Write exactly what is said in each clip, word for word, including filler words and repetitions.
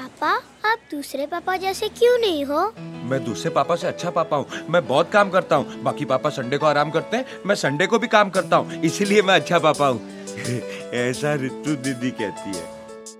पापा, आप दूसरे पापा जैसे क्यों नहीं हो? मैं दूसरे पापा से अच्छा पापा हूँ। मैं बहुत काम करता हूँ। बाकी पापा संडे को आराम करते हैं, मैं संडे को भी काम करता हूँ, इसीलिए मैं अच्छा पापा हूँ। ऐसा रितु दीदी कहती है।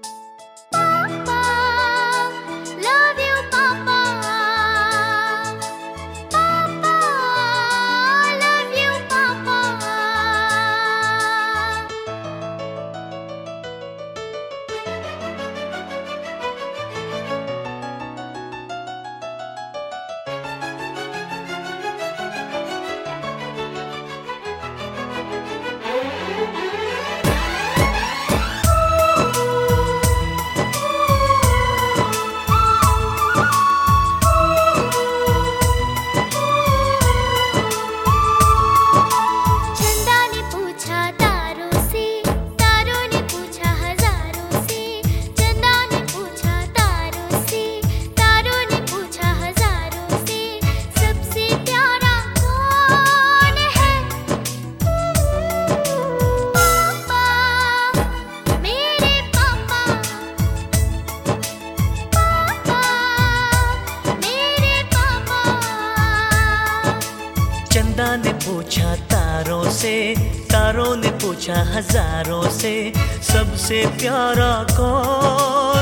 चंदा ने पूछा तारों से, तारों ने पूछा हजारों से, सबसे प्यारा कौन